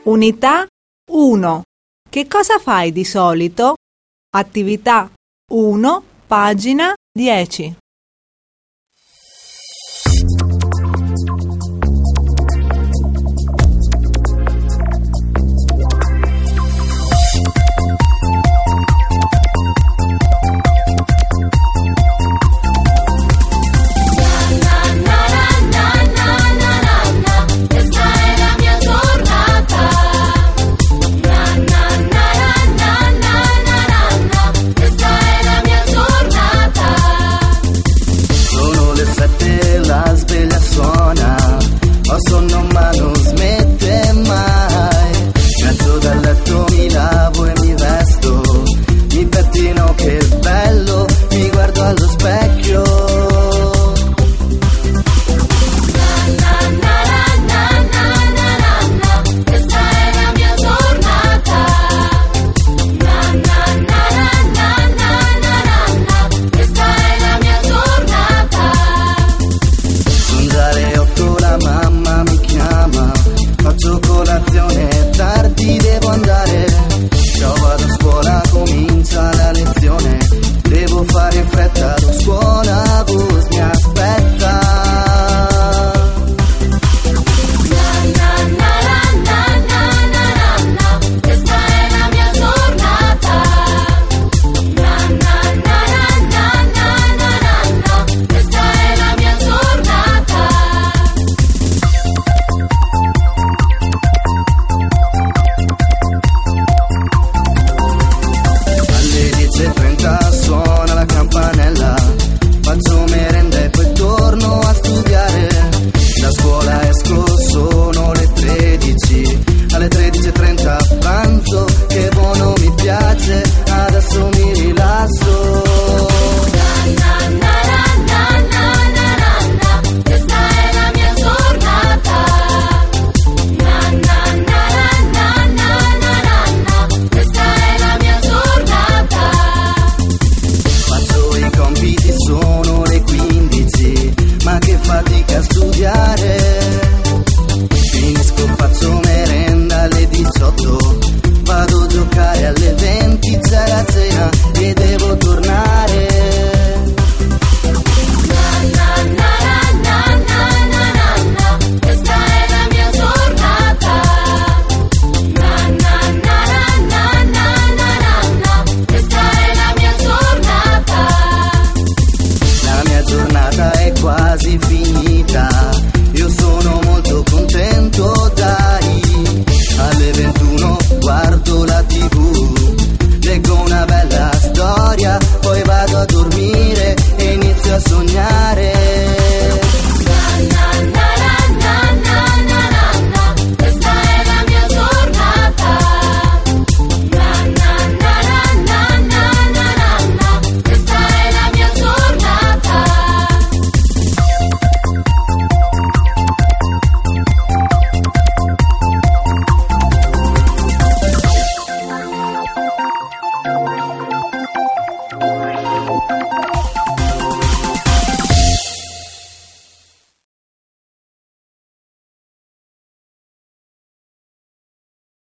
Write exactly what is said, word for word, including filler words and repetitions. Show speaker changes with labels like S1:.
S1: Unità uno. Che cosa fai di solito? Attività uno, pagina dieci.
S2: Ho sonno ma non smette mai. Mi alzo dal letto, mi lavo e mi vesto, mi pettino, che bello, mi guardo allo specchio. Faccio colazione, tardi devo andare. Io vado a scuola, comincia la lezione. Devo fare in fretta, lo scuola bus mi aspetta. Suona la campanella, faccio merenda e poi torno a studiare. Da scuola esco, sono le tredici, alle tredici e trenta pranzo, che buono mi piace, adesso mi rilasso. Questa è la mia giornata. Questa è la mia giornata. Faccio i compiti, sono le quindici, ma che fatica a studiare. Finisco, faccio merenda alle diciotto, vado a giocare alle venti, c'è la cena e devo tornare. Questa è la mia giornata. Questa è la mia giornata. La mia giornata è quasi finita, io sono molto contento, dai. Alle ventuno guardo